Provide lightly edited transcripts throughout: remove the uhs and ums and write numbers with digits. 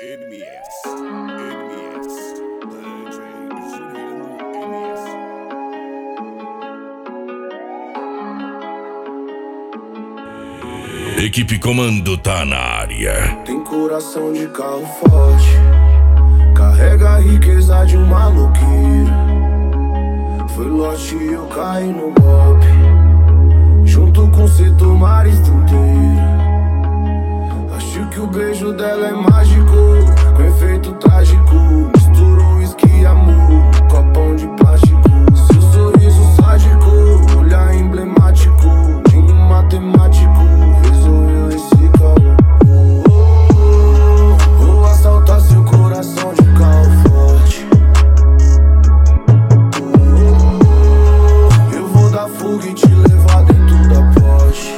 Equipe Comando tá na área. Tem coração de carro forte, carrega a riqueza de um maloqueiro. Foi lote e eu caí no golpe, junto com Setomares inteiro. Acho que o beijo dela é mágico, com efeito trágico. Misturou uísque e amor no copão de plástico. Seu sorriso sádico, olhar emblemático, nenhum matemático resolveu esse caô. Vou assaltar seu coração de carro forte. Eu vou dar fuga e te levar dentro da Porsche.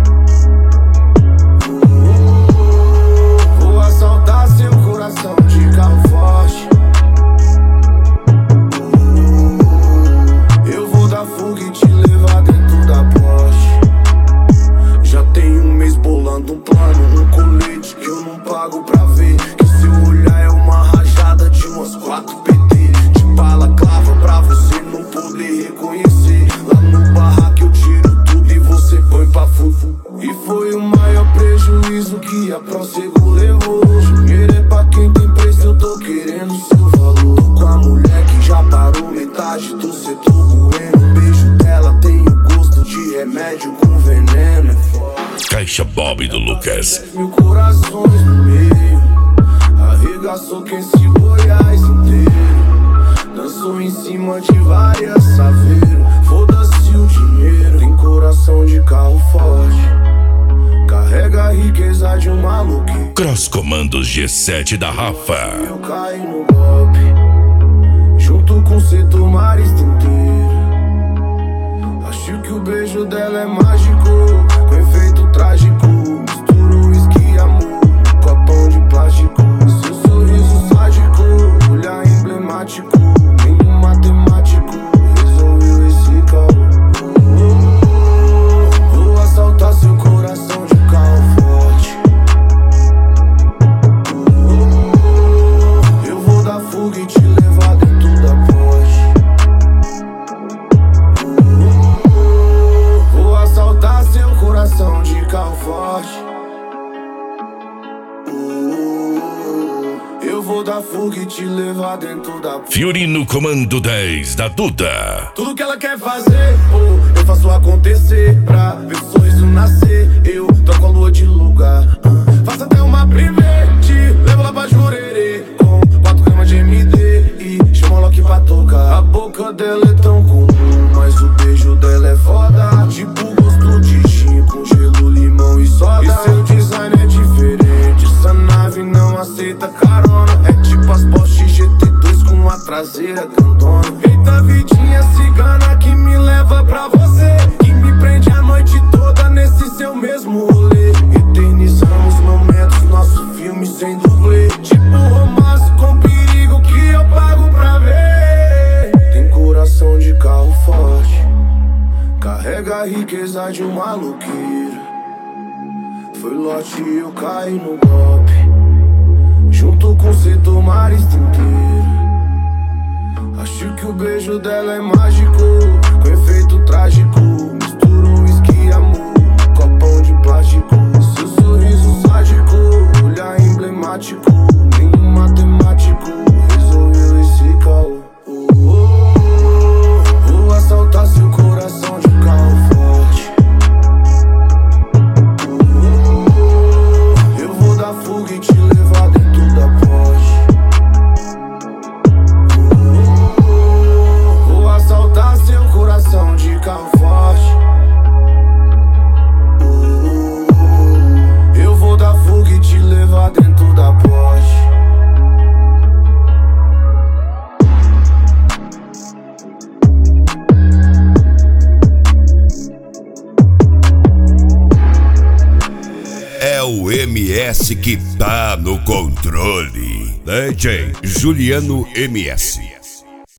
Vou assaltar seu coração de carro forte. Eu vou dar fuga e te levar dentro da Porsche. Já tem um mês bolando um plano, um colete que eu não pago pra ver. Que seu olhar é uma rajada de umas 4 PT. De bala clava pra você não poder reconhecer. Lá no barraco eu tiro tudo e você põe pra fufu. E foi o maior prejuízo que a Prosego levou. Dinheiro é pra quem tem preço, eu tô querendo seu valor. Tô com a mulher que já parou metade do setor bueno. O beijo dela tem o gosto de remédio com veneno. Caixa Bob do Lucas. 10 mil corações no meio, arregaçou quem se Goiás inteiro. Dançou em cima de várias saveiros. Foda-se o dinheiro. Tem coração de carro forte, carrega a riqueza de um maluquinho. Cross Comandos G7 da Rafa. Eu caí no golpe, junto com Setomares inteiro. Acho que o beijo dela é mágico, com efeito trágico. Misturou uísque e amor no copão de plástico. Seu sorriso sádico, olhar emblemático, nenhum matemático resolveu esse caô. Vou assaltar seu coração de carro forte. Eu vou dar fuga e te levar dentro da Porsche. Vou assaltar seu coração de carro forte. Eu vou dar fuga e te levar dentro da Porsche. Fiorino Comando 10 da Duda. Tudo que ela quer fazer, eu faço acontecer. Pra ver o sorriso nascer, eu troco a lua de lugar. Faço até uma private, levo lá pra Jurerê, com 4 gramas de MD e chama o Loki pra tocar. A boca dela é tão comum, mas o beijo dela é foda. Tipo gosto de gin com gelo, limão e soda. E seu design é diferente, essa nave não aceita carona. É tipo as Porsche GT2 com a traseira grandona. Eita vidinha cigana que me leva pra você, que me prende a noite toda nesse seu mesmo rolê. Eternizamos momentos, nosso filme sem dublê. Tipo romance com perigo que eu pago pra ver. Tem coração de carro forte, carrega a riqueza de um maloqueiro. Foi lote e eu caí no golpe, junto com Setomares inteiro. Acho que o beijo dela é mágico, com efeito trágico. Misturou uísque e amor no copão de plástico. Seu sorriso sádico, olhar emblemático, nenhum matemático resolveu esse caô. Vou assaltar seu coração de carro forte. Eu vou dar fuga e te levar dentro da Porsche. Vou assaltar seu coração de carro forte. Eu vou dar fuga e te levar dentro da Porsche. É o MS que tá no controle. DJ Juliano MS.